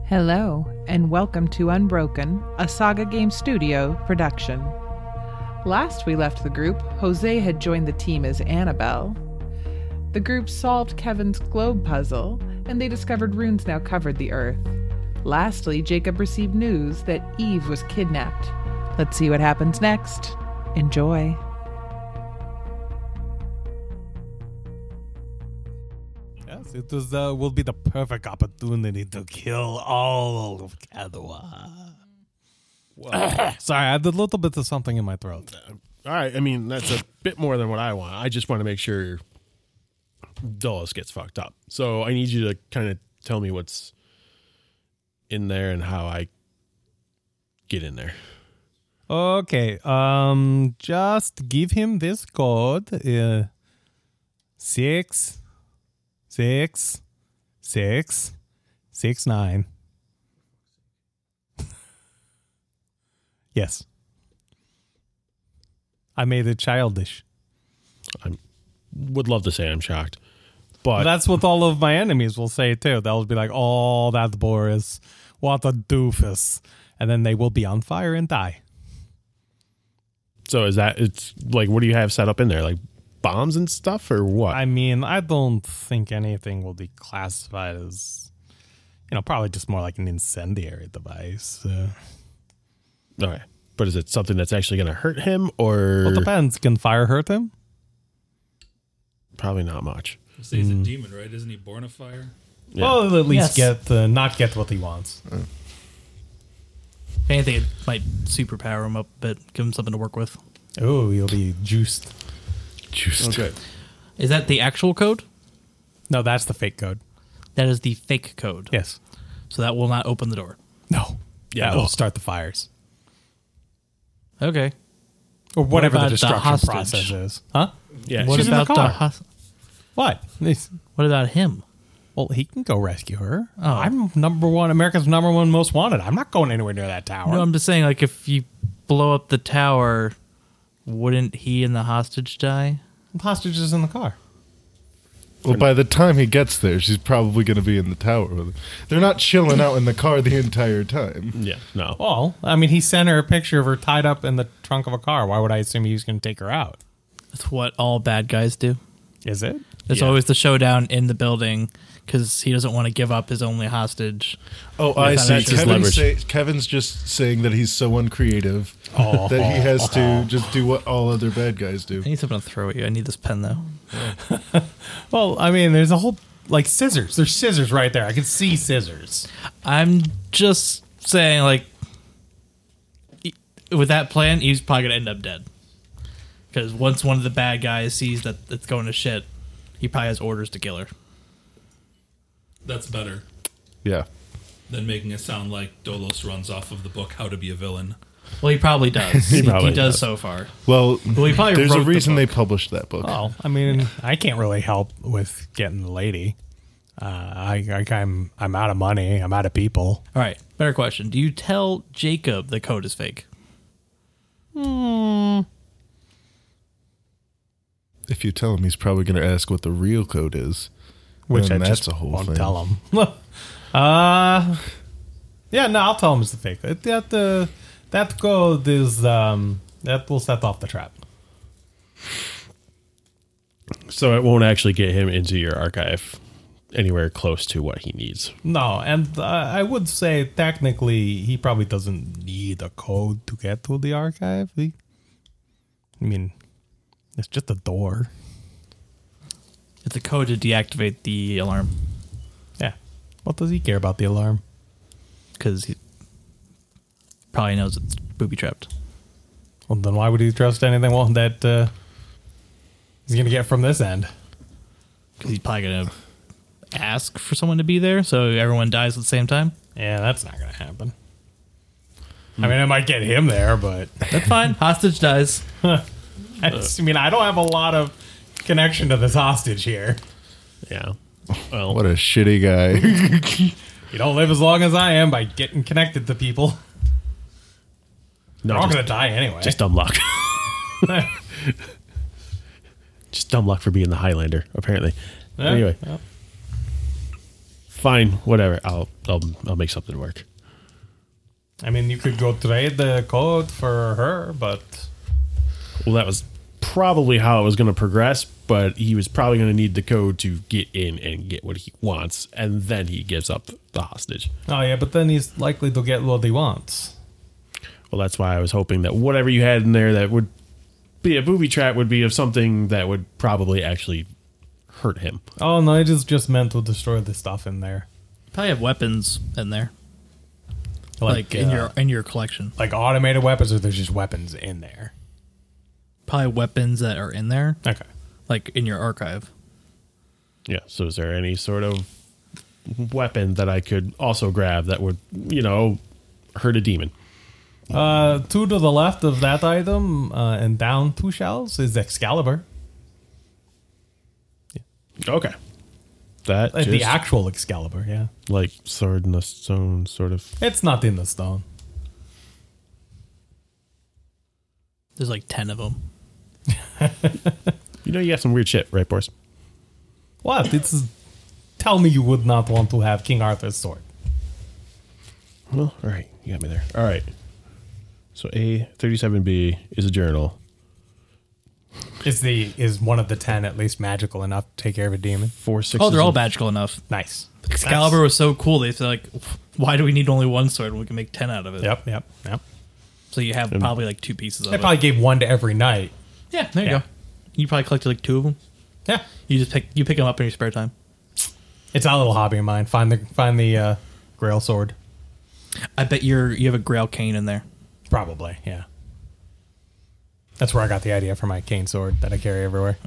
Hello, and welcome to Unbroken, a Saga Game Studio production. Last we left the group, Jose had joined the team as Annabelle. The group solved Kevin's globe puzzle, and they discovered runes now covered the Earth. Lastly, Jacob received news that Eve was kidnapped. Let's see what happens next. Enjoy. Yes, it will be the perfect opportunity to kill all of Kadua. Sorry, I had a little bit of something in my throat. All right, I mean, that's a bit more than what I want. I just want to make sure Dulles gets fucked up. So I need you to kind of tell me what's in there and how I get in there. Okay, just give him this code. 66669. Yes. I made it childish. I would love to say I'm shocked, but That's what all of my enemies will say too. They'll be like, "Oh, that Boris, what a doofus," and then they will be on fire and die. so is that it's like what do you have set up in there, like bombs and stuff, or what? I mean, I don't think anything will be classified as, probably just more like an incendiary device. Okay, but is it something that's actually going to hurt him, or Well, it depends. Can fire hurt him? probably not much? So he's a demon, right? Isn't he born of fire? Yeah. Well, at least Yes. not get what he wants. If anything, it might superpower him up a bit, give him something to work with. Oh, he'll be juiced. Just Okay. Is that the actual code? No, that's the fake code. That is the fake code. Yes. So that will not open the door. No. Yeah, That will no. start the fires. Okay. Or whatever the about the destruction hostage? process is. Huh? Yeah, What she's in the about car. What? What about him? Well, he can go rescue her. Oh. I'm America's number one most wanted. I'm not going anywhere near that tower. No, I'm just saying, like, if you blow up the tower, wouldn't he and the hostage die? The hostage is in the car. Well, by the time he gets there, she's probably going to be in the tower with him. They're not chilling out in the car the entire time. yeah, no. Well, I mean, he sent her a picture of her tied up in the trunk of a car. Why would I assume he was going to take her out? That's what all bad guys do. Is it? It's Yeah. always the showdown in the building because he doesn't want to give up his only hostage. Oh, I That's see. his Kevin's just saying that he's so uncreative Oh. that he has to just do what all other bad guys do. I need something to throw at you. I need this pen, though. Well, I mean, there's a whole, like, scissors. There's scissors right there. I can see scissors. I'm just saying, like, with that plan, he's probably going to end up dead. Because once one of the bad guys sees that it's going to shit, he probably has orders to kill her. That's better Yeah. than making it sound like Dolos runs off of the book How to Be a Villain. Well, he probably does. He probably does does. so far. Well, Well, he probably there's a wrote the reason they book. published that book. Well, I mean, I can't really help with getting the lady. I'm out of money. I'm out of people. All right, better question. Do you tell Jacob the code is fake? If you tell him, he's probably going to ask what the real code is. Which And I that's just a whole won't thing. tell him. Yeah, no, I'll tell him it's the fake. That code is that will set off the trap. So it won't actually get him into your archive anywhere close to what he needs. No, and I would say technically he probably doesn't need a code to get to the archive. I mean, it's just a door. It's a code to deactivate the alarm Yeah. What does he care about the alarm? because he probably knows it's booby trapped. Well, then why would he trust anything that he's going to get from this end? Because he's probably going to ask for someone to be there so everyone dies at the same time. Yeah, that's not going to happen. I mean, it might get him there, but That's fine. Hostage dies. I don't have a lot of connection to this hostage here. Yeah. Well, What a shitty guy. You don't live as long as I am by getting connected to people. no, We're all just, going to die anyway. just dumb luck. Just dumb luck for being the Highlander, apparently. Yeah, Anyway. well. Fine, whatever. I'll make something work. I mean, you could go trade the code for her, but Well, that was probably how it was going to progress, but he was probably going to need the code to get in and get what he wants, and then he gives up the hostage. oh yeah, but then he's likely to get what he wants. Well, that's why I was hoping that whatever you had in there that would be a booby trap would be of something that would probably actually hurt him. Oh no, it is just meant to destroy the stuff in there, Probably have weapons in there, like in your collection. like automated weapons, or there's just weapons in there. Probably weapons that are in there, Okay. like in your archive. Yeah, so is there any sort of weapon that I could also grab that would, hurt a demon? Two to the left of that item, and down 2 shells is Excalibur. Okay. That The just actual Excalibur, yeah. like sword in the stone sort of. It's not in the stone. There's like 10 of them. You got some weird shit, right, Boris? What? Tell me you would not want to have King Arthur's sword. Well, all right, you got me there. All right. So A37B is a journal. Is one of the 10 at least magical enough to take care of a demon? 4 6. Oh, they're all magical enough. Nice. Excalibur was so cool. They said, like, why do we need only one sword when we can make 10 out of it? Yep. So you have probably like 2 pieces of I it. probably gave one to every knight. Yeah, there you Yeah. go. You probably collected like 2 of them. Yeah. You just pick them up in your spare time. It's a little hobby of mine. Find the Grail sword. I bet you have a Grail cane in there. Probably, yeah. That's where I got the idea for my cane sword that I carry everywhere.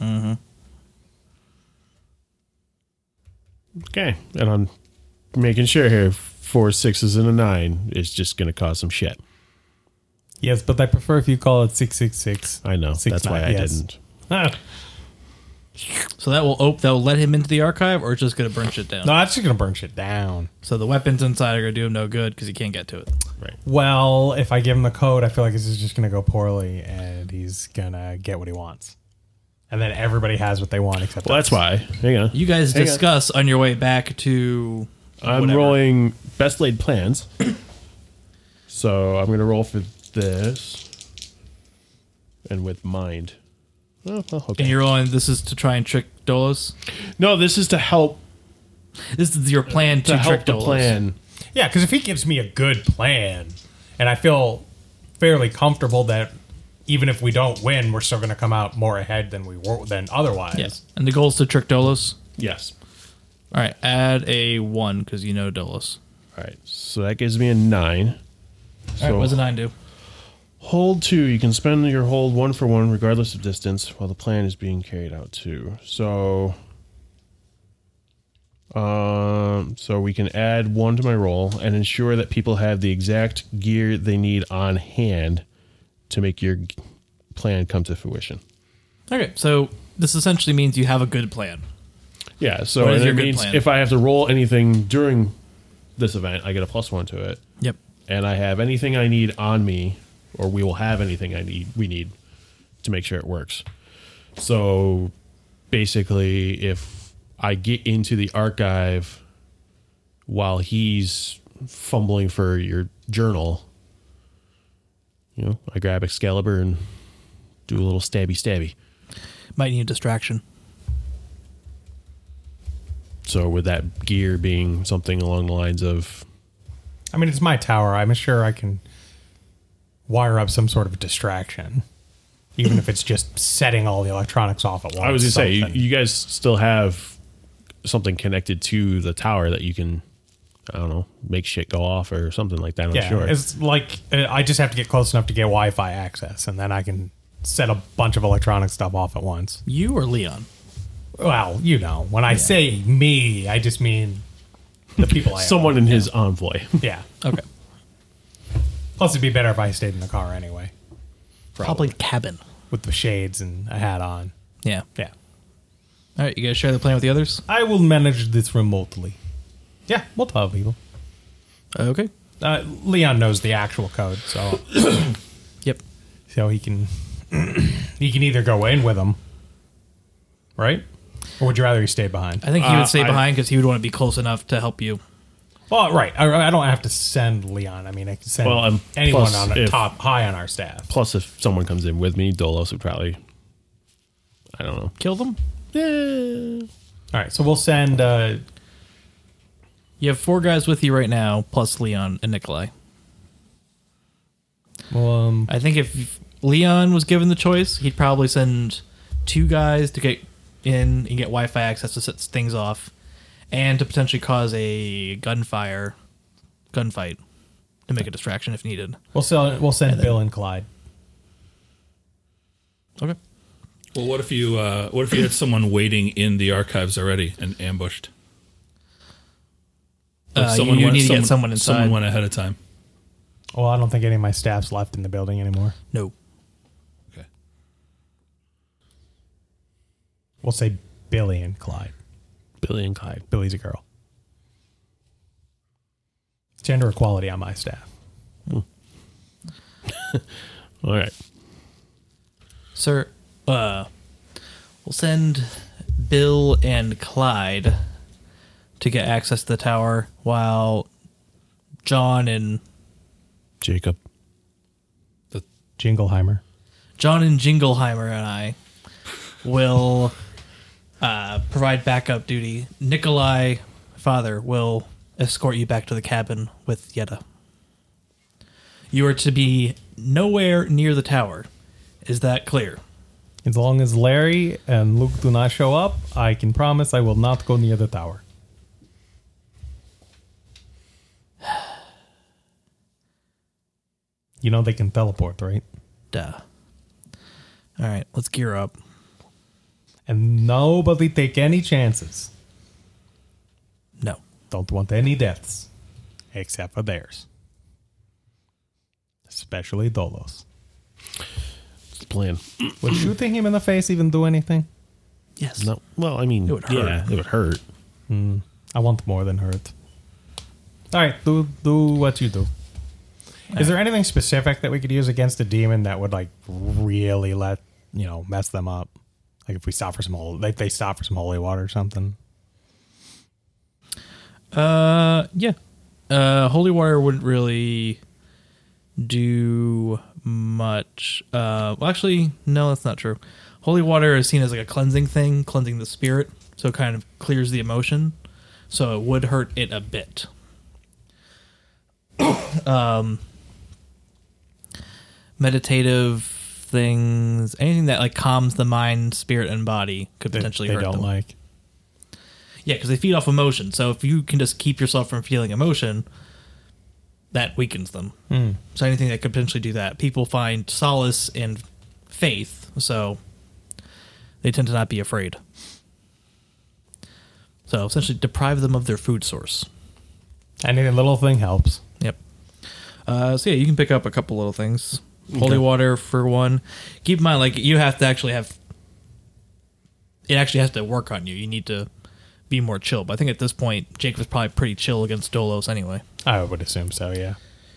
Okay, and I'm making sure here 4 6s and a 9 is just going to cause some shit. Yes, but I prefer if you call it 666. I know. That's why I didn't. Ah, So that will let him into the archive, or it's just going to burn shit down. no, that's just going to burn shit down. So the weapons inside are going to do him no good because he can't get to it. Right. Well, if I give him the code, I feel like this is just going to go poorly and he's going to get what he wants. And then everybody has what they want except Well, that's why. Hang on. You guys Hang on. discuss on your way back to. I'm whatever. rolling best laid plans. So I'm going to roll for this. And with mind. Oh, well, okay. And you're rolling. This is to try and trick Dolos. No, this is to help This is your plan to, to help trick the Dolos. plan. Yeah, because if he gives me a good plan, and I feel fairly comfortable that even if we don't win, we're still going to come out more ahead than otherwise. Yes. And the goal is to trick Dolos. Yes. All right. Add a 1 because you know Dolos. All right. So that gives me a 9. All right. What does a 9 do? Hold 2. You can spend your hold 1 for 1 regardless of distance while the plan is being carried out too. So we can add 1 to my roll and ensure that people have the exact gear they need on hand to make your plan come to fruition. Okay. So this essentially means you have a good plan. Yeah. So What is and your it good means plan? if I have to roll anything during this event, I get a +1 to it. Yep. And I have anything I need on me, or we will have anything we need to make sure it works. So basically, if I get into the archive while he's fumbling for your journal, I grab Excalibur and do a little stabby. Might need a distraction. So with that gear being something along the lines of, I mean, it's my tower. I'm sure I can wire up some sort of distraction, even if it's just setting all the electronics off at once. I was going to say, something. you guys still have something connected to the tower that you can, I don't know, make shit go off or something like that. I'm Yeah, sure. it's like I just have to get close enough to get Wi-Fi access, and then I can set a bunch of electronic stuff off at once. You or Leon? Well, when I say me, I just mean the people I Someone own. in his envoy. Yeah. Okay. Plus, it'd be better if I stayed in the car anyway, Probably cabin. with the shades and a hat on. Yeah. Yeah. All right. You guys share the plan with the others? I will manage this remotely. Yeah, we'll tell people. Okay. Leon knows the actual code, so Yep. he can either go in with them, right? Or would you rather he stayed behind? I think he would stay behind because he would want to be close enough to help you. Well, right. I don't have to send Leon. I mean, I can send anyone plus on the top high on our staff. Plus, if someone comes in with me, Dolos would probably, I don't know. Kill them? Yeah. All right, so we'll send. You have 4 guys with you right now, plus Leon and Nikolai. Well, I think if Leon was given the choice, he'd probably send 2 guys to get in and get Wi-Fi access to set things off, and to potentially cause a gunfight to make a distraction if needed. we'll send Bill and Clyde. Okay. Well, what if you had someone waiting in the archives already and ambushed? You need to get someone inside. Someone went ahead of time. Well, I don't think any of my staff's left in the building anymore. No. Okay. We'll say Billy and Clyde. Billy and Clyde. Billy's a girl. Gender equality on my staff. All right. Sir, we'll send Bill and Clyde to get access to the tower while John and Jacob. Jingleheimer. John and Jingleheimer and I will provide backup duty. Nikolai, father, will escort you back to the cabin with Yetta. You are to be nowhere near the tower. Is that clear? As long as Larry and Luke do not show up, I can promise I will not go near the tower. You know they can teleport, right? Duh. All right, let's gear up. And nobody take any chances. No. Don't want any deaths. Except for theirs. Especially Dolos. It's the plan. Would shooting him in the face even do anything? Yes. No. Well, I mean, It would hurt. yeah, it would hurt. I want more than hurt. All right, do what you do. Is there anything specific that we could use against a demon that would like really mess them up? Like if we stop for some they stop for some holy water or something. Yeah. Holy water wouldn't really do much. Well, actually, no, that's not true. Holy water is seen as like a cleansing thing, cleansing the spirit, so it kind of clears the emotion. So it would hurt it a bit. Meditative things, anything that like calms the mind, spirit, and body could potentially They hurt don't them. like. Yeah, because they feed off emotion. So if you can just keep yourself from feeling emotion, that weakens them. So anything that could potentially do that. People find solace in faith, so they tend to not be afraid. So essentially deprive them of their food source. Any little thing helps. Yep. So yeah, you can pick up a couple little things. Holy water for one. Keep in mind, like, you have to actually have... It actually has to work on you. You need to be more chill. But I think at this point, Jake was probably pretty chill against Dolos anyway. I would assume so, yeah.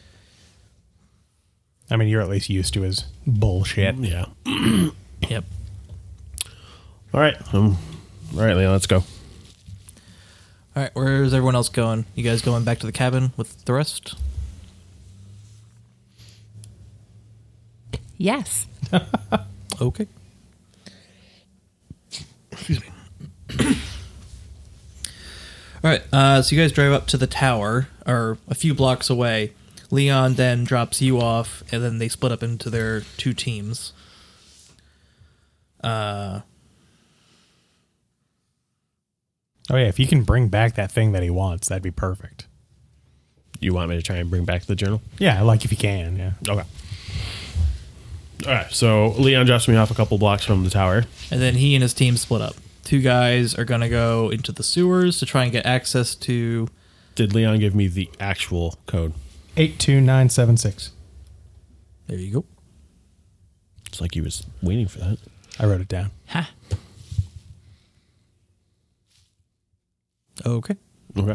I mean, you're at least used to his bullshit. Yeah. Yep. All right. All right, Leon, let's go. All right, where's everyone else going? You guys going back to the cabin with the rest? Yes. Okay. Excuse me. All right, so you guys drive up to the tower, or a few blocks away. Leon then drops you off, and then they split up into their 2 teams. Oh yeah, if you can bring back that thing that he wants, that'd be perfect. You want me to try and bring back the journal? Yeah, like if you can, yeah. Okay. All right. So Leon drops me off a couple blocks from the tower. And then he and his team split up. 2 guys are going to go into the sewers to try and get access to... Did Leon give me the actual code? 82976. There you go. It's like he was waiting for that. I wrote it down. Ha. Okay. Okay.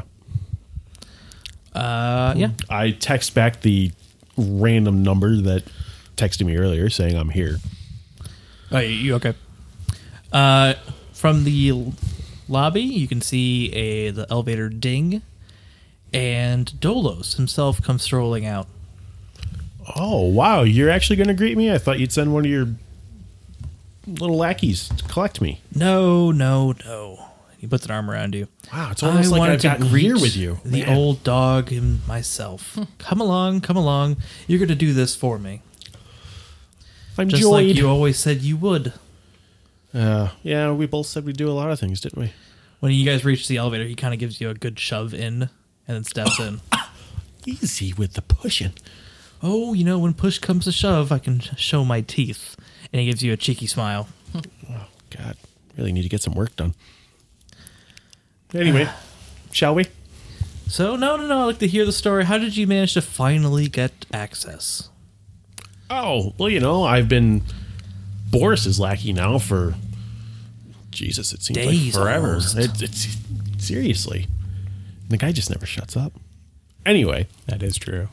Yeah. I text back the random number that texted me earlier saying I'm here. Oh, you okay? From the lobby, you can see the elevator ding, and Dolos himself comes strolling out. Oh, wow. You're actually going to greet me? I thought you'd send one of your little lackeys to collect me. No. He puts an arm around you. Wow, it's almost like I've gotten here with you. The Man. old dog and myself. Come along. You're going to do this for me. I'm Just joyed. like you always said you would. Yeah, we both said we'd do a lot of things, didn't we? When you guys reach the elevator, he kind of gives you a good shove in and then steps in. Easy with the pushing. Oh, when push comes to shove, I can show my teeth. And he gives you a cheeky smile. Oh, God. Really need to get some work done. Anyway, shall we? So, no, I'd like to hear the story. How did you manage to finally get access? Oh, well, I've been Boris's lackey now for, Jesus, it seems Days like forever. almost. It's seriously. The guy just never shuts up. Anyway. That is true.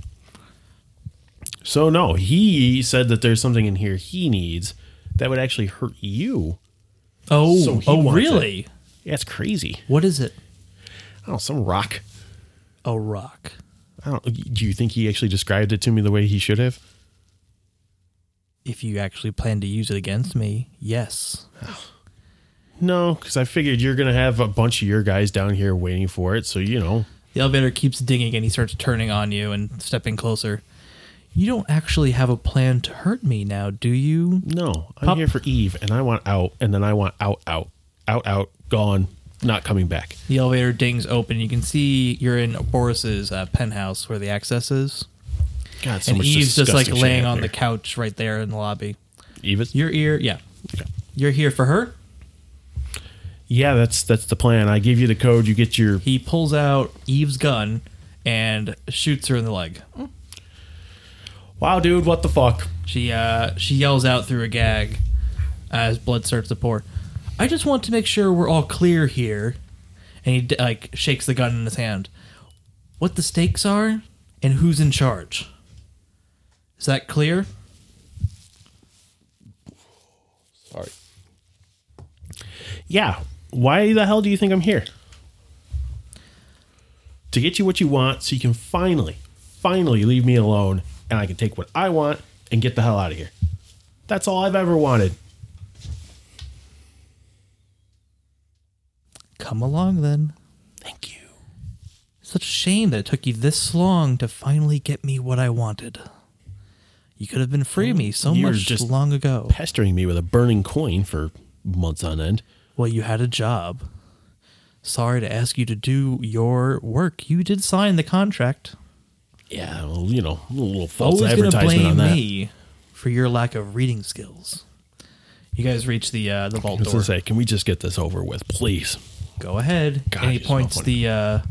So, no, he said that there's something in here he needs that would actually hurt you. Oh, So he wants really? it. Yeah, it's crazy. What is it? I don't know, some rock. A rock. Do you think he actually described it to me the way he should have? If you actually plan to use it against me, yes. No, because I figured you're going to have a bunch of your guys down here waiting for it, so, The elevator keeps dinging and he starts turning on you and stepping closer. You don't actually have a plan to hurt me now, do you? No, I'm Pop. here for Eve, and I want out, and then I want out, gone, not coming back. The elevator dings open. You can see you're in Boris's penthouse where the access is. God, so And much Eve's just like disgusting shit laying out on there. the couch right there in the lobby. Eve is? You're here for her? Yeah, that's the plan. I give you the code, you get your... He pulls out Eve's gun and shoots her in the leg. Wow, dude, what the fuck? She yells out through a gag as blood starts to pour. I just want to make sure we're all clear here. And he shakes the gun in his hand. What the stakes are and who's in charge. Is that clear? Sorry. Yeah, why the hell do you think I'm here? To get you what you want so you can finally leave me alone and I can take what I want and get the hell out of here. That's all I've ever wanted. Come along then. Thank you. Such a shame that it took you this long to finally get me what I wanted. You could have been free of me so You were much just long ago. Pestering me with a burning coin for months on end. Well, you had a job. Sorry to ask you to do your work. You did sign the contract. Yeah, well, a little false Always gonna advertisement blame on that. me for your lack of reading skills. You guys reach the vault I was door. gonna say, can we just get this over with, please? Go ahead. God, and he you're so points funny.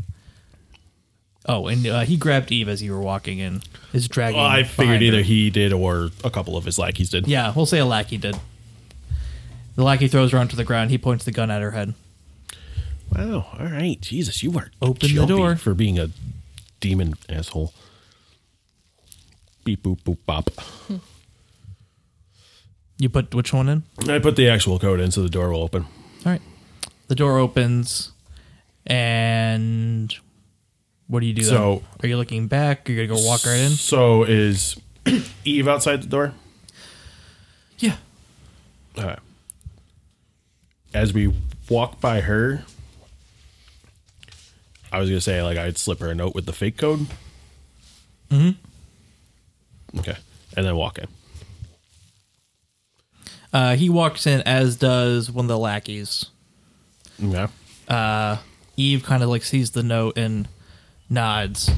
he grabbed Eve as you were walking in. Is dragging. Well, I figured behind either her. he did or a couple of his lackeys did. Yeah, we'll say a lackey did. The lackey throws her onto the ground. He points the gun at her head. Wow. All right. Jesus, you are Open the jumpy door. for being a demon asshole. Beep boop boop bop. You put which one in? I put the actual code in so the door will open. All right. The door opens, and what do you do? So- then? Are you looking back? Are you gonna go walk right in? So is Eve outside the door? Yeah. All right. As we walk by her, I was gonna say I'd slip her a note with the fake code. Mm-hmm. Okay, and then walk in. He walks in, as does one of the lackeys. Okay. Eve kind of sees the note and nods.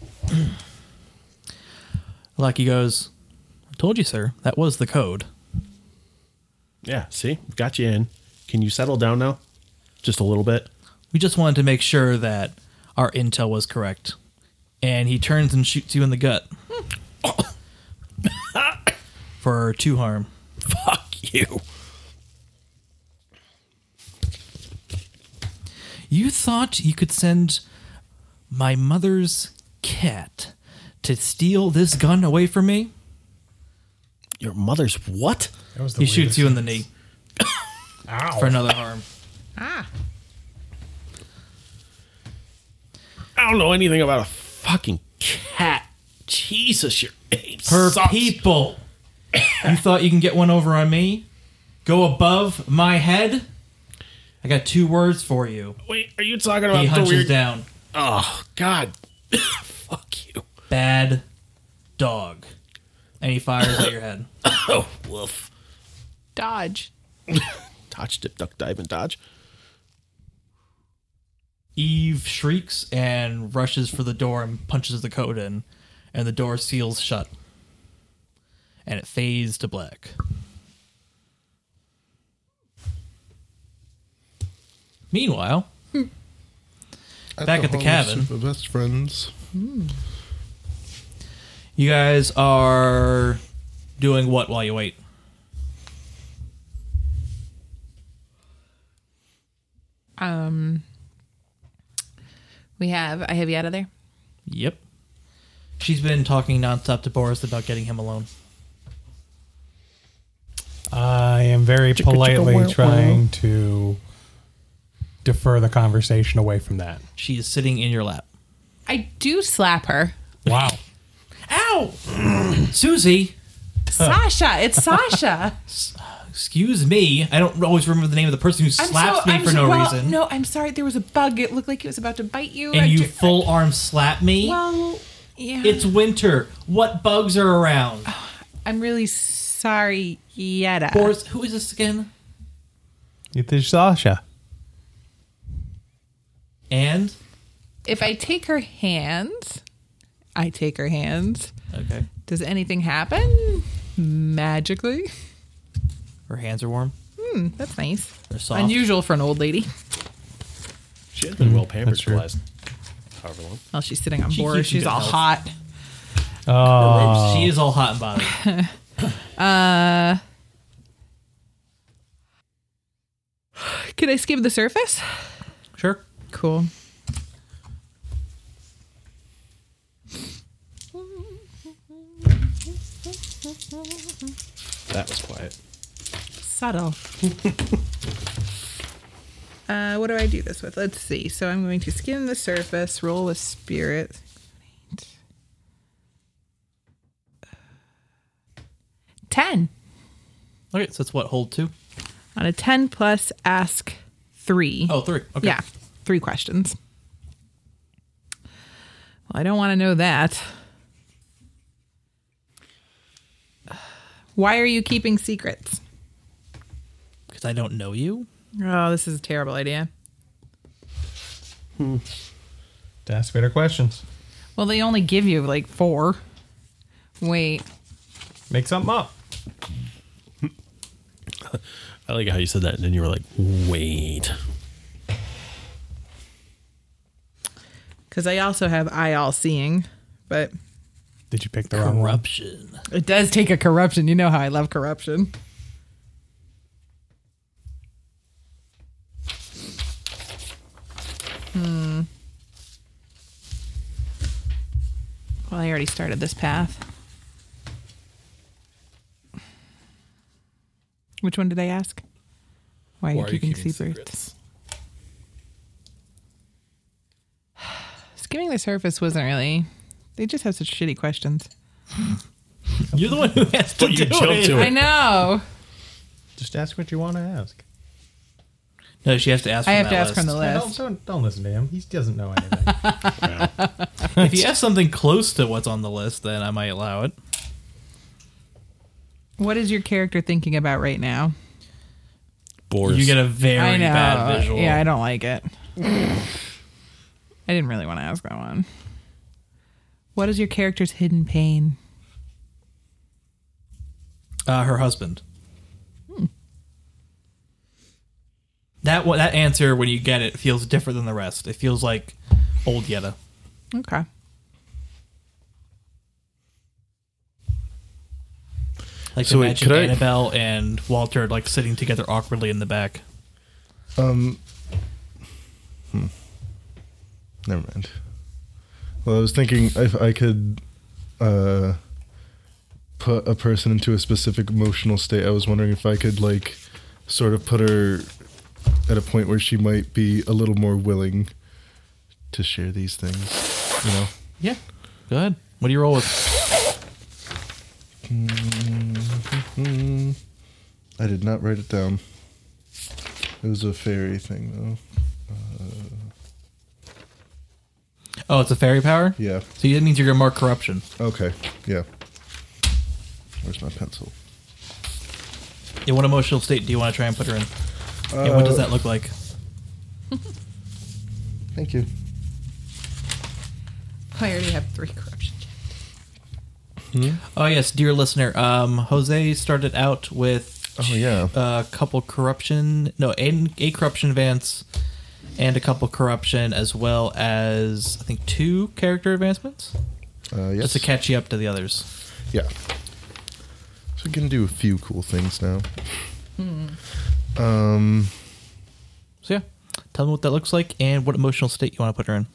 Lackey goes, "I told you, sir. That was the code." Yeah. See, got you in. Can you settle down now? Just a little bit. We just wanted to make sure that our intel was correct. And he turns and shoots you in the gut. For 2 harm. Fuck you. You thought you could send my mother's cat to steal this gun away from me? Your mother's what? That was the He shoots weirdest you in the sentence. knee. for another harm. Ah. I don't know anything about a fucking cat. Jesus, your aim Per sucks. people. You thought you can get one over on me? Go above my head? I got 2 words for you. Wait, are you talking about He the hunches weird... down. Oh, God. Fuck you. Bad dog. And he fires at your head. Oh, woof. Dodge. Dodge, dip, duck, dive, and dodge. Eve shrieks and rushes for the door and punches the code in, and the door seals shut. And it fades to black. Meanwhile, back at the home, cabin. super best friends. You guys are doing what while you wait? I have Yetta there. Yep. She's been talking nonstop to Boris about getting him alone. I am very politely trying to defer the conversation away from that. She is sitting in your lap. I do slap her. Wow. Ow! Susie! Sasha, it's Sasha. Excuse me. I don't always remember the name of the person who slaps me for no reason. No, I'm sorry. There was a bug. It looked like it was about to bite you. And you full arm slap me? Well, yeah. It's winter. What bugs are around? I'm really sorry, Yetta. Boris, who is this again? It is Sasha. And? If I take her hands, Okay. does anything happen? Magically? Her hands are warm. That's nice. They're soft. Unusual for an old lady. She has been well pampered that's for the true. last however long. Well, she's sitting on She board. keeps in She's good all health. hot. Oh. She is all hot and bothered. Can I skim the surface? Sure. Cool. That was quiet. Subtle. What do I do this with? Let's see. So I'm going to skim the surface, roll with spirit. 10. Okay, so that's what, hold 2? On a 10 plus, ask 3. Oh, 3. Okay. Yeah, 3 questions. Well, I don't want to know that. Why are you keeping secrets? Because I don't know you? Oh, this is a terrible idea. To ask better questions. Well, they only give you like 4. Wait. Make something up. I like how you said that, and then you were like, wait. Because I also have eye all seeing, but Did you pick the wrong one? Corruption. it does take a corruption. You know how I love corruption. Well, I already started this path. Which one did I ask? Why are you keeping secrets? Skimming the surface wasn't really. They just have such shitty questions. You're the one who has to But you do jumped it. to I it. know. Just ask what you want to ask. No, she has to ask I from have to that ask from the list. list. Don't listen to him. He doesn't know anything. If you have something close to what's on the list, then I might allow it. What is your character thinking about right now? Boris. You get a very I know. bad visual. Yeah, I don't like it. I didn't really want to ask that one. What is your character's hidden pain? Her husband. That answer, when you get it, feels different than the rest. It feels like old Yetta. Okay. Like So wait, imagine could I- Annabelle and Walter like sitting together awkwardly in the back. Never mind. Well, I was thinking if I could put a person into a specific emotional state, I was wondering if I could like sort of put her at a point where she might be a little more willing to share these things, you know? Yeah. Go ahead. What do you roll with? I did not write it down. It was a fairy thing, though. Oh, it's a fairy power? Yeah. So that means you're going to mark corruption. Okay. Yeah. Where's my pencil? In what emotional state do you want to try and put her in? And what does that look like? Thank you. I already have 3 corruption. Oh, yes, dear listener. Jose started out with Oh, yeah. a couple corruption. No, a corruption advance and a couple corruption, as well as, I think, 2 character advancements. Yes. Just to catch you up to the others. Yeah. So we can do a few cool things now. So, yeah. Tell me what that looks like and what emotional state you want to put her in.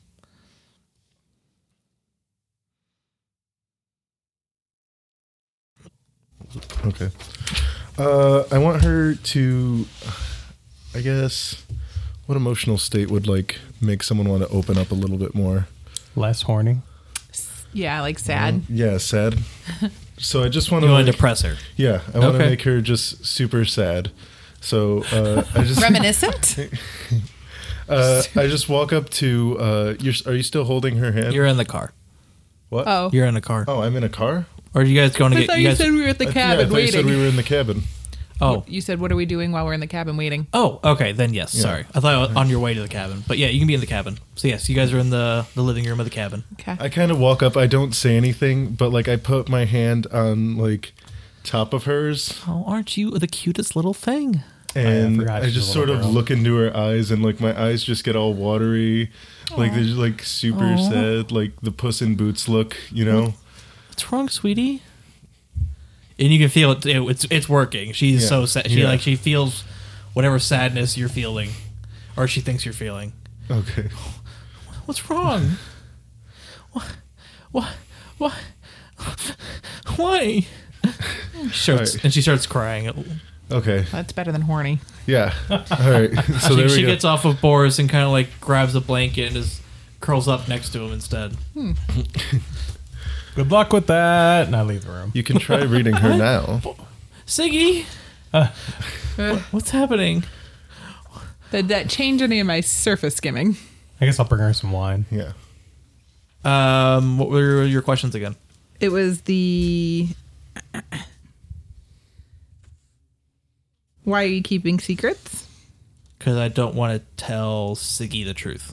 Okay. I want her to, I guess, what emotional state would like make someone want to open up a little bit more? Less horny. Yeah, like sad. Yeah, sad. So I just want You to want to depress her. Yeah, I want to Okay. make her just super sad. So I just Reminiscent? I just walk up to are you still holding her hand? You're in the car. What? Oh. You're in the car. Oh, I'm in a car? Or are you guys going to I get... thought You you guys, said we were at the Yeah, I cabin thought you said waiting. we were in the cabin. oh, You said, what are we doing while we're in the cabin waiting? oh, okay, then yes, Yeah. sorry. I thought I was on your way to the cabin. But yeah, you can be in the cabin. So yes, you guys are in the living room of the cabin. Okay. I kind of walk up. I don't say anything, but like I put my hand on like top of hers, Oh, aren't you the cutest little thing? and forgot I she's just a sort little of girl. look into her eyes, and like my eyes just get all watery, like they're just, like super sad, like the Puss in Boots look, you know? What's wrong, sweetie? And you can feel it. It's working. She's Yeah. so sad. She Yeah. she feels whatever sadness you're feeling, or she thinks you're feeling. Okay. What's wrong? What? Why? She starts crying. Okay. That's better than horny. Yeah. All right. So there we She go. gets off of Boris and kind of like grabs a blanket and just curls up next to him instead. Good luck with that. And I leave the room. You can try reading her now. Siggy, what's happening? Did that change any of my surface skimming? I guess I'll bring her some wine. Yeah. What were your questions again? It was the... Why are you keeping secrets? Because I don't want to tell Siggy the truth.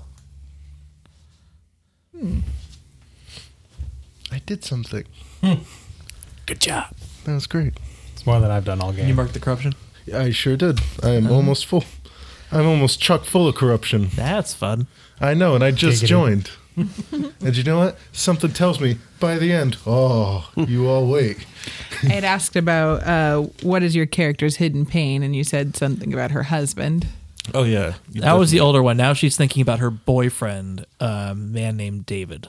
I did something. Good job. That was great. It's more than I've done all game. You marked the corruption? I sure did. I am almost full. I'm almost chock full of corruption. That's fun. I know, and I just Giggity. joined. And you know what? Something tells me by the end, oh, you all wait. I had asked about what is your character's hidden pain, and you said something about her husband. Oh, yeah. That was the older one. Now she's thinking about her boyfriend, a man named David.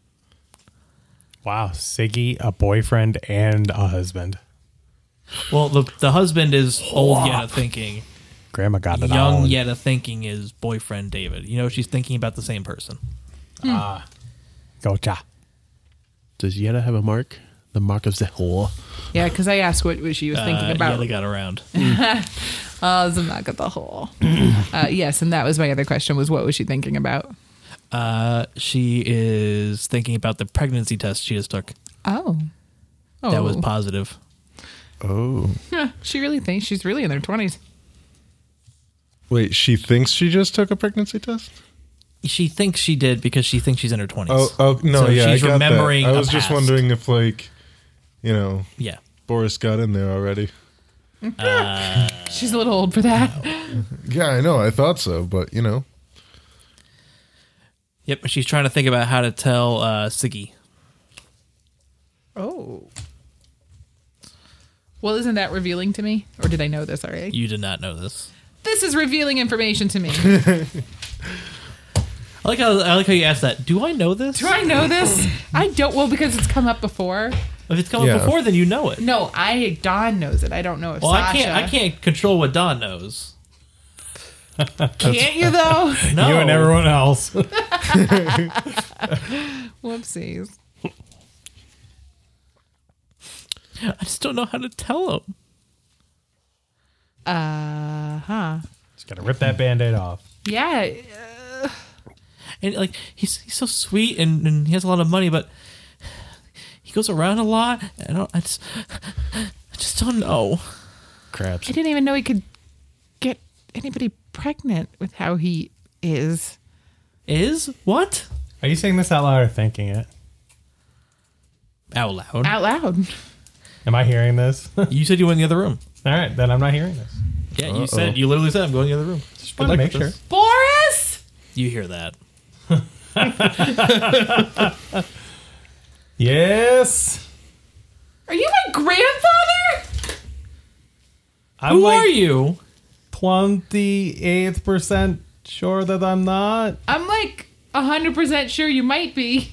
Wow, Siggy, a boyfriend and a husband. Well, the husband is old Yetta thinking. Grandma got it Young on. Yetta thinking is boyfriend David. You know, she's thinking about the same person. Gotcha. Does Yetta have a mark? The mark of the whore. Yeah, because I asked what she was thinking about. Yetta got around. Oh, the knock at the hole. Yes, and that was my other question was what was she thinking about? She is thinking about the pregnancy test she just took. Oh. That was positive. Oh. Yeah, she really thinks she's really in their 20s. Wait, she thinks she just took a pregnancy test? She thinks she did because she thinks she's in her 20s. Oh, no, So yeah, she's I got remembering that. I a was just past. wondering if, like, you know, Yeah. Boris got in there already. She's a little old for that. Yeah, I know. I thought so, but, you know. Yep, she's trying to think about how to tell Siggy. Oh. Well, isn't that revealing to me? Or did I know this already? You did not know this. This is revealing information to me. I like how you asked that. Do I know this? Do I know this? I don't. Well, because it's come up before. If it's coming Yeah. before, then you know it. No, Dawn knows it. I don't know if Well, Sasha. I can't control what Dawn knows. Can't you though? No. You and everyone else. Whoopsies. I just don't know how to tell him. Just gotta rip that Band-Aid off. Yeah. And like he's so sweet and he has a lot of money, but he goes around a lot. I just don't know. Crabs. I didn't even know he could get anybody pregnant with how he is. Is what? Are you saying this out loud or thinking it? Out loud. Out loud. Am I hearing this? All You said you went in the other room. right, then I'm not hearing this. Yeah, you literally said I'm going in the other room. Just want to make sure. Boris! You hear that? Yes. Are you my grandfather? I'm Who like are you? 28% sure that I'm not. I'm like 100% sure you might be.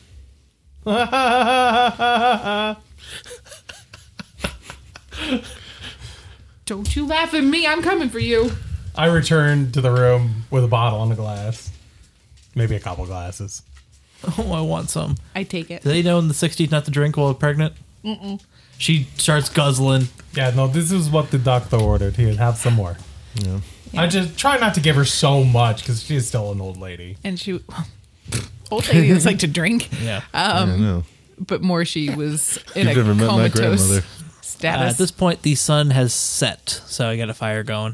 Don't you laugh at me. I'm coming for you. I returned to the room with a bottle and a glass. Maybe a couple glasses. Oh, I want some. I take it. Do they know in the 60s not to drink while pregnant? Mm-mm. She starts guzzling. Yeah, no, this is what the doctor ordered. Here, have some more. Yeah. I just try not to give her so much because she's still an old lady. And she... Old ladies like to drink. Yeah. I know. But more she was in You've a never met my comatose grandmother. status. At this point, the sun has set, so I got a fire going.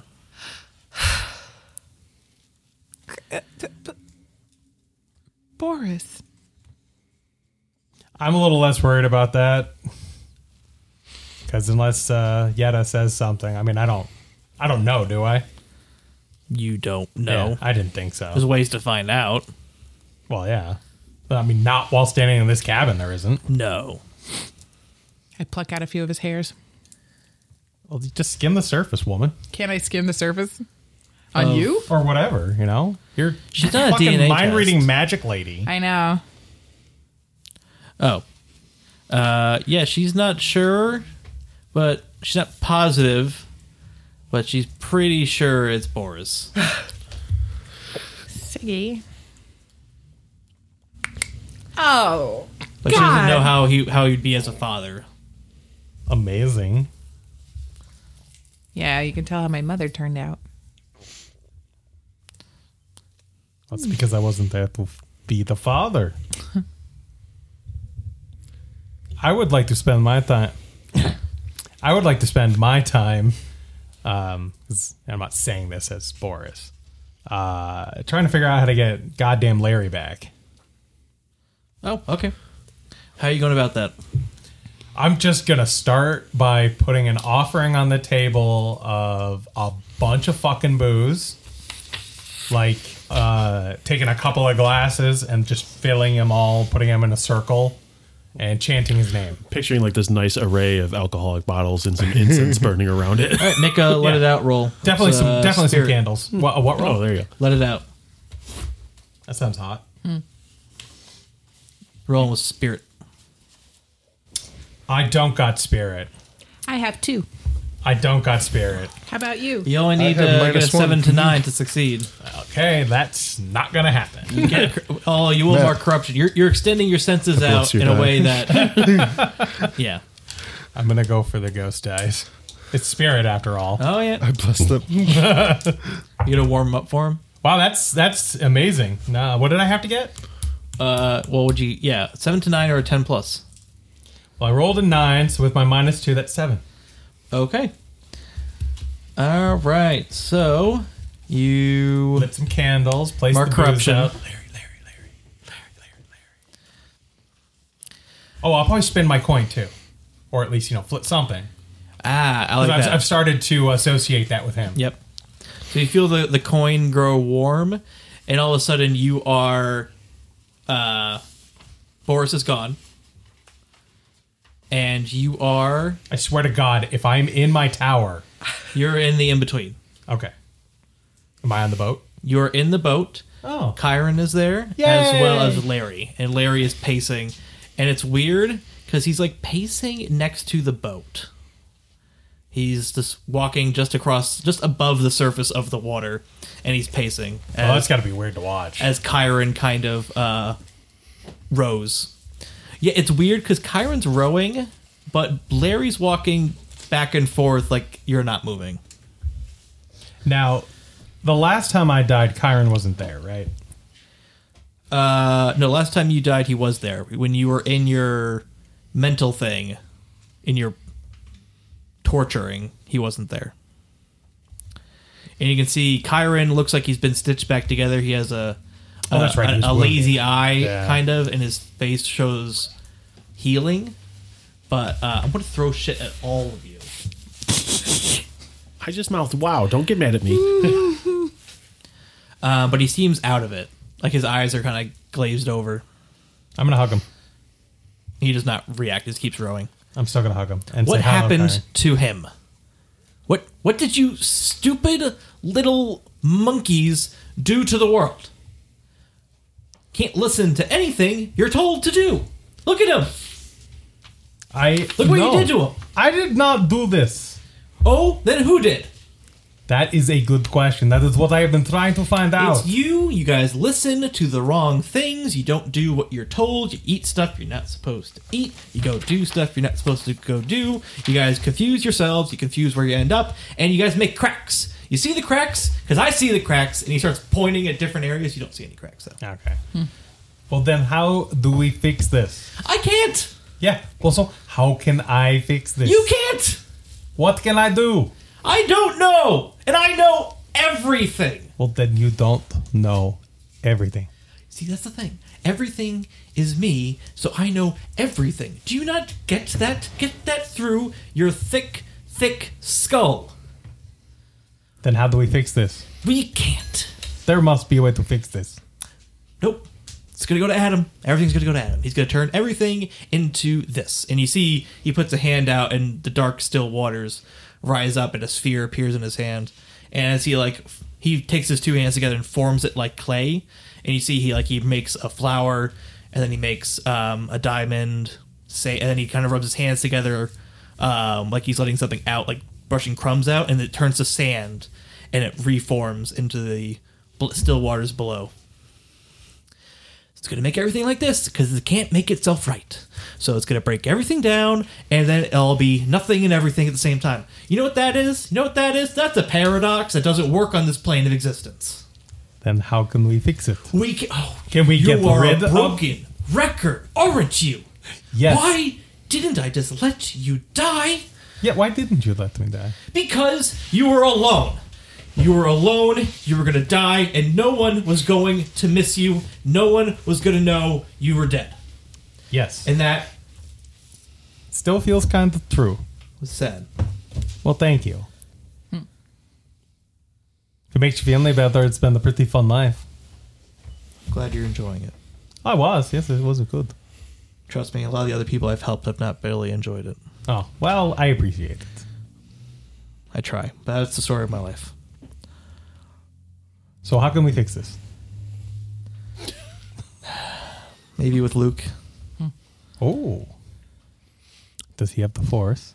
Boris. I'm a little less worried about that because unless Yetta says something, I mean, I don't know, do I? You don't know. Yeah, I didn't think so. There's ways to find out. Well, yeah. But, I mean, not while standing in this cabin, there isn't. No. I pluck out a few of his hairs. Well, just skim the surface, woman. Can I skim the surface? On you? Or whatever, you know? You're She's not a fucking DNA mind-reading test. magic lady. I know. Oh. Yeah, she's not sure, but she's not positive, but she's pretty sure it's Boris. Siggy. Oh. But she doesn't know how he'd be as a father. Amazing. Yeah, you can tell how my mother turned out. That's because I wasn't there to be the father. I would like to spend my time. I would like to spend my time. 'Cause I'm not saying this as Boris. Trying to figure out how to get goddamn Larry back. Oh, okay. How are you going about that? I'm just gonna start by putting an offering on the table of a bunch of fucking booze, like taking a couple of glasses and just filling them all, putting them in a circle, and chanting his name. Picturing like this nice array of alcoholic bottles and some incense burning around it. All right, make a let Yeah. it out roll. Definitely It's, some spirit. candles. What roll? Oh, there you go. Let it out. That sounds hot. Rolling with spirit. I don't got spirit. I have 2. I don't got spirit. How about you? You only need have to get a -1. 7 to 9 to succeed. Okay, that's not gonna happen. Oh, you will mark corruption. You're extending your senses out Bless your in a die. way that. Yeah. I'm gonna go for the ghost dice. It's spirit after all. Oh yeah. I blessed them. You gonna warm up for him? Wow, that's amazing. Nah, what did I have to get? What would you? Yeah, 7 to 9 or a 10 plus. Well, I rolled a 9, so with my -2, that's 7. Okay. All right. So you Lit some candles, placed Mark the booze corruption. out. Larry. Oh, I'll probably spin my coin too, or at least flip something. I like 'Cause that. I've started to associate that with him. Yep. So you feel the coin grow warm, and all of a sudden you are, Boris is gone, and you are I swear to God, if I'm in my tower, you're in the in between. okay. Am I on the boat? You're in the boat. Oh, Kyron is there Yay! as well as Larry, and Larry is pacing, and it's weird because he's like pacing next to the boat. He's just walking just above the surface of the water, and he's pacing. Oh, that's got to be weird to watch. As Chiron kind of rows. Yeah, it's weird because Chiron's rowing, but Larry's walking back and forth like you're not moving. Now, the last time I died, Chiron wasn't there, right? No, last time you died, he was there. When you were in your mental thing, in your torturing, he wasn't there. And you can see Chiron looks like he's been stitched back together. He has a that's right, he was a wounded. lazy eye, Yeah. kind of, and his face shows healing. But I'm going to throw shit at all of you. I just mouthed, wow, don't get mad at me. But he seems out of it. Like his eyes are kind of glazed over. I'm going to hug him. He does not react. He just keeps rowing. I'm still going to hug him. And What say, "Hello, happened Chiron." to him? What did you stupid little monkeys do to the world? Can't listen to anything you're told to do. Look at him. Look what you did to him. I did not do this. Oh, then who did? That is a good question. That is what I have been trying to find out. It's you. You guys listen to the wrong things. You don't do what you're told. You eat stuff you're not supposed to eat. You go do stuff you're not supposed to go do. You guys confuse yourselves. You confuse where you end up. And you guys make cracks. You see the cracks? Because I see the cracks. And he starts pointing at different areas. You don't see any cracks, though. Okay. Well, then how do we fix this? I can't. Yeah. Well, so how can I fix this? You can't. What can I do? I don't know. And I know everything. Well, then you don't know everything. See, that's the thing. Everything is me, so I know everything. Do you not get that? Get that through your thick, thick skull. Then how do we fix this? We can't. There must be a way to fix this. Nope. It's going to go to Adam. Everything's going to go to Adam. He's going to turn everything into this. And you see he puts a hand out and the dark, still waters rise up and a sphere appears in his hand. And as he takes his two hands together and forms it like clay. And you see he makes a flower and then he makes a diamond. And then he kind of rubs his hands together like he's letting something out, like brushing crumbs out. And it turns to sand and it reforms into the still waters below. It's going to make everything like this because it can't make itself right. So it's going to break everything down and then it'll be nothing and everything at the same time. You know what that is? That's a paradox that doesn't work on this plane of existence. Then how can we fix it? Can we get rid a of- broken record, aren't you? Yes. Why didn't I just let you die? Yeah, why didn't you let me die? Because you were alone. You were alone, you were going to die, and no one was going to miss you. No one was going to know you were dead. Yes. And that Still feels kind of true. was sad. Well, thank you. If it makes you feel any better, it's been a pretty fun life. Glad you're enjoying it. I was. Yes, it was good. Trust me, a lot of the other people I've helped have not barely enjoyed it. Oh, well, I appreciate it. I try, but that's the story of my life. So how can we fix this? Maybe with Luke. Oh. Does he have the force?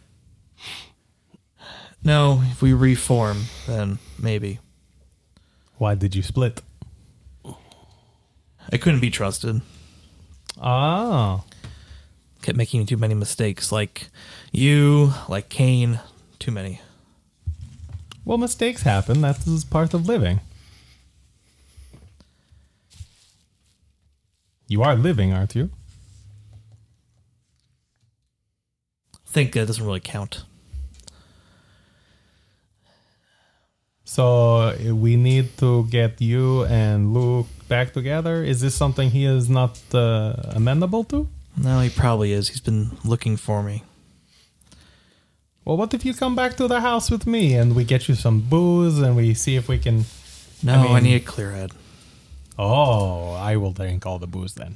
No, if we reform, then maybe. Why did you split? I couldn't be trusted. Ah. Kept making too many mistakes, like you, like Cain, too many. Well, mistakes happen. That is part of living. You are living, aren't you? I think that doesn't really count. So we need to get you and Luke back together. Is this something he is not amenable to? No, he probably is. He's been looking for me. Well, what if you come back to the house with me and we get you some booze and we see if we can... No, I need a clear head. Oh, I will drink all the booze then.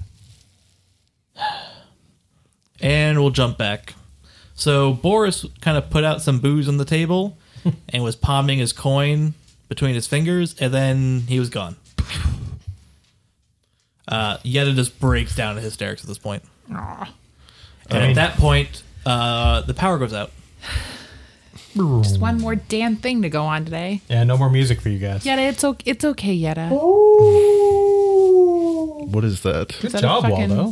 And we'll jump back. So Boris kind of put out some booze on the table and was palming his coin between his fingers, and then he was gone. Yetta just breaks down in hysterics at this point. And at that point, the power goes out. Just one more damn thing to go on today. Yeah, no more music for you guys. Yetta, it's okay, Yetta. What is that? Good that a job, fucking- Waldo.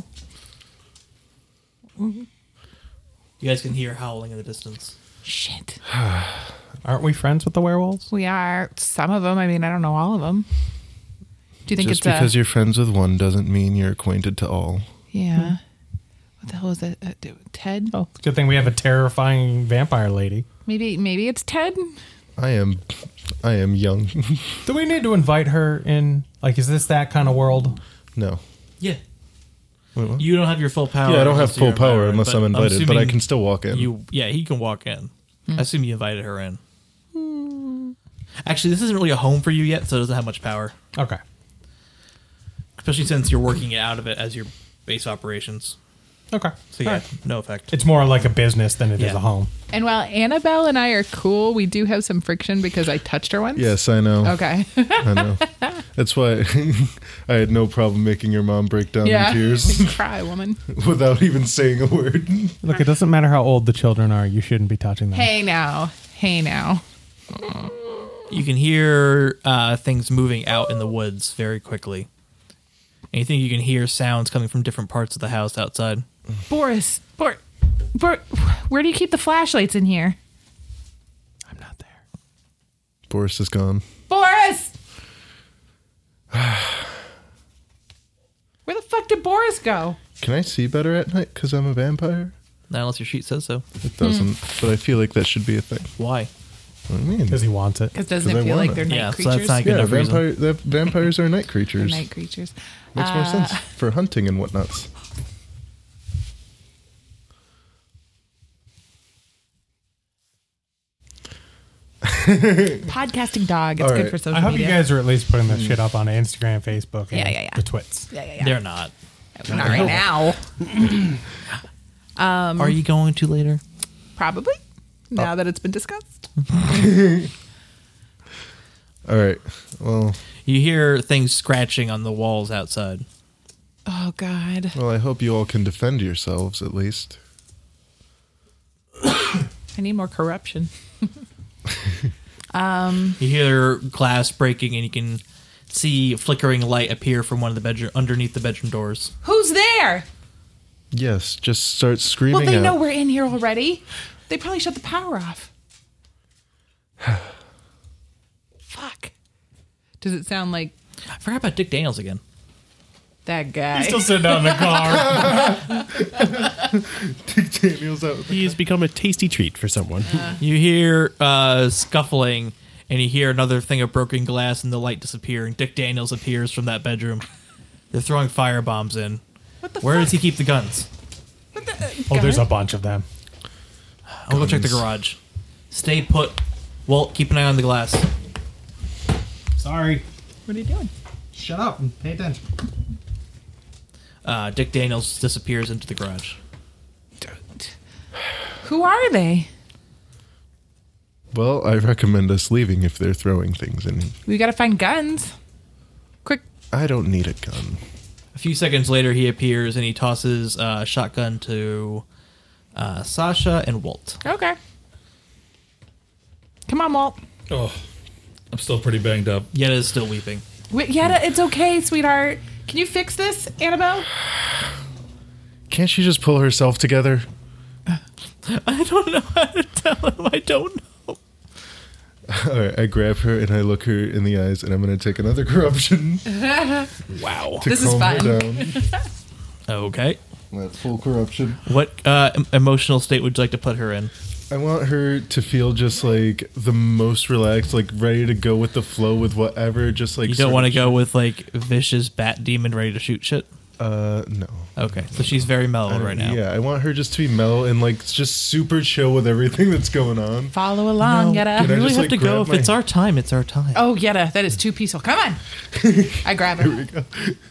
You guys can hear howling in the distance. Shit. Aren't we friends with the werewolves? We are. Some of them. I mean, I don't know all of them. Do you think Just it's because you're friends with one doesn't mean you're acquainted to all. Yeah. What the hell is it? Ted? Oh, good thing we have a terrifying vampire lady. Maybe it's Ted? I am young. Do we need to invite her in? Like, is this that kind of world? No. Yeah. Wait, what? You don't have your full power. Yeah, I don't have unless you're full power invited, unless I'm invited, but I assuming can still walk in. he can walk in. I assume you invited her in. Actually, this isn't really a home for you yet, so it doesn't have much power. Okay. Especially since you're working out of it as your base operations. Okay. So yeah, Alright. no effect. It's more like a business than it is Yeah. a home. And while Annabelle and I are cool, we do have some friction because I touched her once. Yes, I know. Okay. I know. That's why I had no problem making your mom break down Yeah. in tears Cry, woman. without even saying a word. Look, it doesn't matter how old the children are. You shouldn't be touching them. Hey now. You can hear things moving out in the woods very quickly. And you think you can hear sounds coming from different parts of the house outside. Boris, where do you keep the flashlights in here? I'm not there. Boris is gone. Boris! Where the fuck did Boris go? Can I see better at night because I'm a vampire? Not unless your sheet says so. It doesn't, but I feel like that should be a thing. Why? What do you mean? Because he wants it. Because doesn't 'Cause it I feel like wanna. they're night Yeah, so creatures? that's not good Yeah, enough reason. vampires are night They're creatures. night creatures. Makes more sense for hunting and whatnots. Podcasting dog. It's All good right. for social I hope media. you guys are at least putting this shit up on Instagram, Facebook, and Yeah. the twits. Yeah. They're not. Not right now. Are you going to later? Probably. Now that it's been discussed. All right. Well, You hear things scratching on the walls outside. Oh, God. I hope you all can defend yourselves at least. I need more corruption. You hear glass breaking, and you can see flickering light appear from one of the bedroom underneath the bedroom doors. Who's there? Yes, just start screaming Well, they out. know we're in here already. They probably shut the power off. Fuck. Does it sound like I forgot about Dick Daniels again. that guy? Still sitting out in the car. Daniel's out. He has become a tasty treat for someone. You hear scuffling, and you hear another thing of broken glass, and the light disappearing. Dick Daniels appears from that bedroom. They're throwing fire bombs in. What the Where fuck? does he keep the guns? What the, Oh, there's a gun? bunch of them. I'll go check the garage. Stay put. Walt, keep an eye on the glass. Sorry. What are you doing? Shut up and pay attention. Dick Daniels disappears into the garage. Who are they? Well, I recommend us leaving if they're throwing things in. We gotta find guns. Quick. I don't need a gun. A few seconds later, he appears and he tosses a shotgun to Sasha and Walt. Okay. Come on, Walt. Oh, I'm still pretty banged up. Yetta is still weeping. Wait, Yetta, it's okay, sweetheart. Can you fix this, Annabelle? Can't she just pull herself together? I don't know how to tell him. I don't know. All right, I grab her and I look her in the eyes, and I'm going to take another corruption Wow. to This is calm her fun. down. Okay. That's full corruption. What emotional state would you like to put her in? I want her to feel just like the most relaxed, like ready to go with the flow with whatever. Just like You don't want to go with like vicious bat demon ready to shoot shit? No. Okay. So she's very mellow right now. Yeah, I want her just to be mellow and like just super chill with everything that's going on. Follow along, Yetta. Can I You really just, have like, to go. grab If my- it's our time, it's our time. Oh, Yetta, that is too peaceful. Come on. I grab her.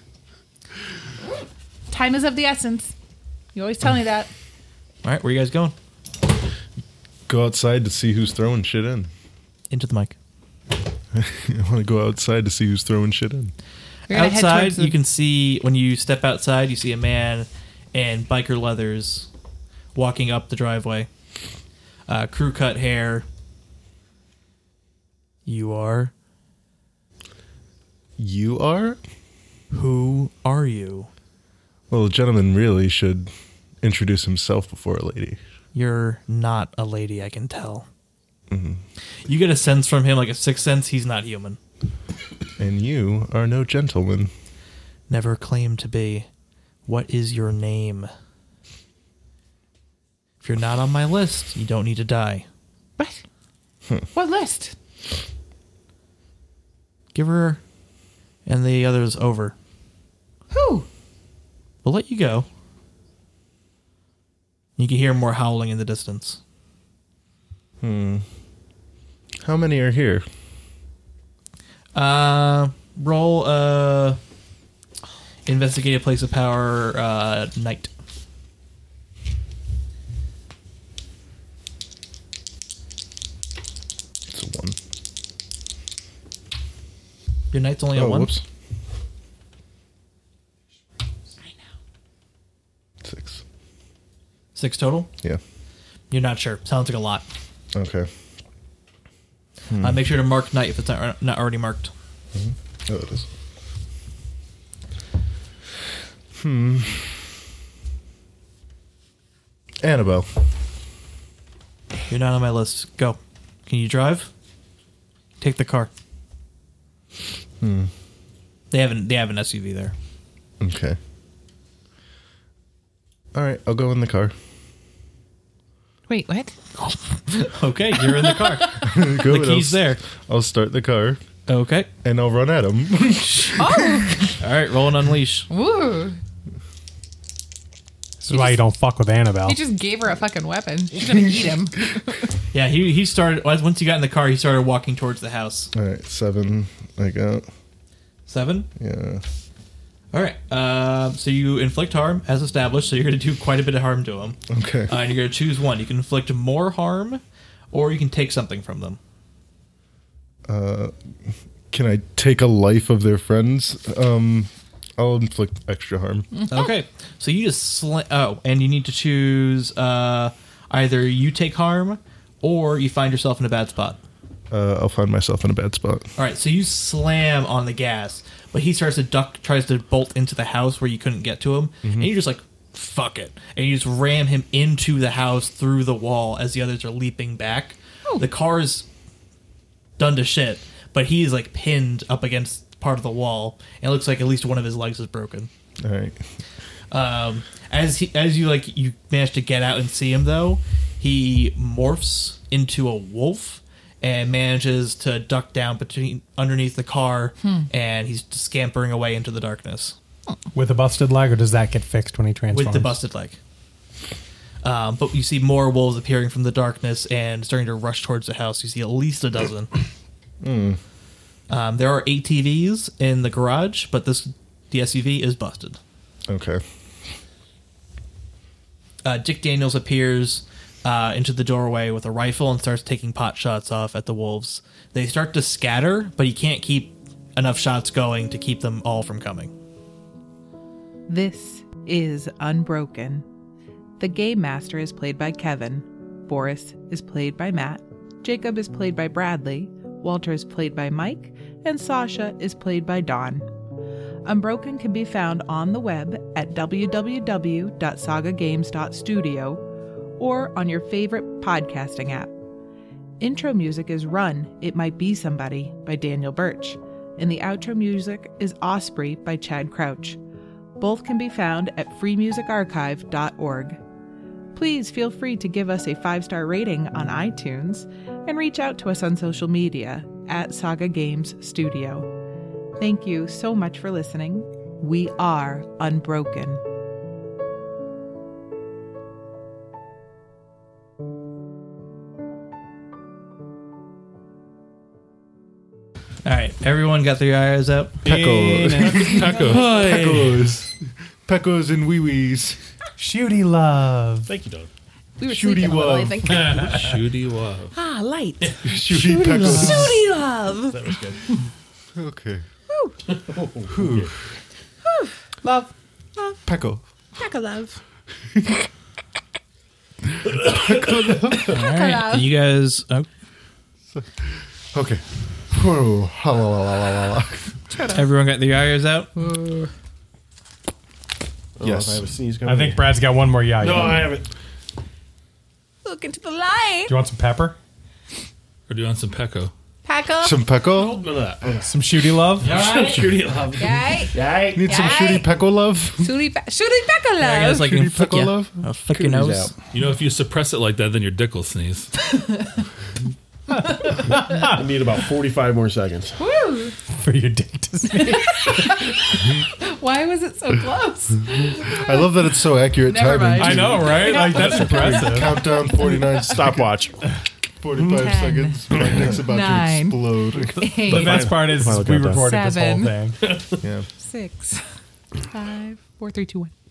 Time is of the essence. You always tell me that. All right. Where you guys going? Go outside to see who's throwing shit in. Into the mic. I want to go outside to see who's throwing shit in. We're gonna head Outside, towards the- you can see, when you step outside, you see a man in biker leathers walking up the driveway. Crew cut hair. You are? You are? Who are you? Well, a gentleman really should introduce himself before a lady. You're not a lady, I can tell. Mm-hmm. You get a sense from him, like a sixth sense, he's not human. And you are no gentleman. Never claimed to be. What is your name? If you're not on my list, you don't need to die. What? What list? Give her and the others over. Who? We'll let you go. You can hear more howling in the distance. How many are here? Roll investigate a place of power, night. It's a 1. Your night's only a 1? Whoops. 6. 6 total? Yeah. You're not sure. Sounds like a lot. Okay. Make sure to mark night if it's not already marked. Oh, it is. Annabelle. You're not on my list. Go. Can you drive? Take the car. They have an SUV there. Okay. All right, I'll go in the car. Wait, what? Okay, you're in the car. Go, The key's there. I'll start the car Okay. and I'll run at him. All right, roll and unleash. Woo! This is why you don't fuck with Annabelle. He just gave her a fucking weapon. She's gonna eat him. Yeah, he started, once he got in the car, he started walking towards the house. All right, 7. I got. 7? Yeah. All right. So you inflict harm, as established, so you're going to do quite a bit of harm to him. Okay. And you're going to choose one. You can inflict more harm, or you can take something from them. Can I take a life of their friends? I'll inflict extra harm. Okay. So you just and you need to choose either you take harm, or you find yourself in a bad spot. I'll find myself in a bad spot. All right. So you slam on the gas, but he starts to duck, tries to bolt into the house where you couldn't get to him, and you're just like, fuck it. And you just ram him into the house through the wall as the others are leaping back. Oh. The car's done to shit, but he's like pinned up against part of the wall, and it looks like at least one of his legs is broken. All right. As you manage to get out and see him, though, he morphs into a wolf and manages to duck down underneath the car, and he's scampering away into the darkness With a busted leg, or does that get fixed when he transforms? with the busted leg. But you see more wolves appearing from the darkness and starting to rush towards the house. You see at least a dozen. There are ATVs in the garage, but the SUV is busted. Okay. Dick Daniels appears into the doorway with a rifle and starts taking pot shots off at the wolves. They start to scatter, but he can't keep enough shots going to keep them all from coming. This is Unbroken. The Game Master is played by Kevin. Boris is played by Matt. Jacob is played by Bradley. Walter is played by Mike. And Sasha is played by Dawn. Unbroken can be found on the web at www.sagagames.studio or on your favorite podcasting app. Intro music is Run, It Might Be Somebody by Daniel Birch, and the outro music is Osprey by Chad Crouch. Both can be found at freemusicarchive.org. Please feel free to give us a 5-star rating on iTunes and reach out to us on social media at Saga Games Studio. Thank you so much for listening. We are Unbroken. All right, everyone got their eyes out? Pecos and wee-wees. Shooty love. Thank you, Don. We were Shooty sleeping a little, I love. think. Shooty love. Light. Shooty Pecos. Shooty love. That was good. Okay. Love. Peco. Pack of love. All right. You guys. Oh, Okay. Whoa. Ha, la, la, la, la, la. everyone got the eyes out? Yes. I have a sneeze coming. I think Brad's got one more yah. No, I haven't. Look into the light. Do you want some pepper? Or do you want some Pecco? Paco. Some Pecco? None of that. Some shooty love? Yay. Need some Yay. shooty Pecco love? Shooty Paco I guys love. like Shooty flick Pecco ya. love? I'll flick your nose. You know, if you suppress it like that, then your dick will sneeze. I need about 45 more seconds. Woo. For your dick to sneeze. Why was it so close? I love that it's so accurate Never timing. mind. I know, right? Like, that's impressive. Countdown 49, Stopwatch. 45 10, seconds. My dick's about 9, to explode. The 8, best part is Final we countdown. recorded this whole 7. thing. Yeah. 6, 5, 4, 3, 2, 1.